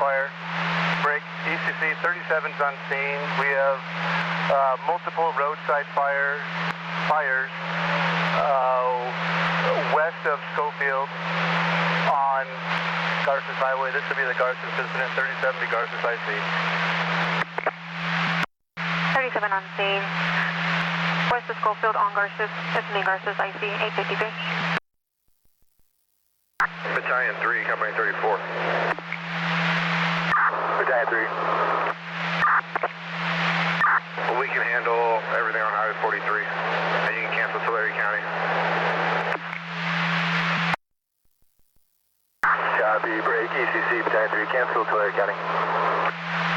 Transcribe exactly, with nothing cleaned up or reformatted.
fire. Break, E C C thirty-seven's on scene. We have uh, multiple roadside fire, fires uh, west of Schofield on Garces Highway. This would be the Garces incident, thirty seventy Garces I C. thirty-seven on scene. West of Schofield on Garces. That's me, Garces I C, eight fifty-three. Battalion three, Company thirty-four. Battalion three. Well, we can handle everything on Highway forty-three, and you can cancel Tulare County. Copy, break, E C C, Battalion three, cancel Tulare County.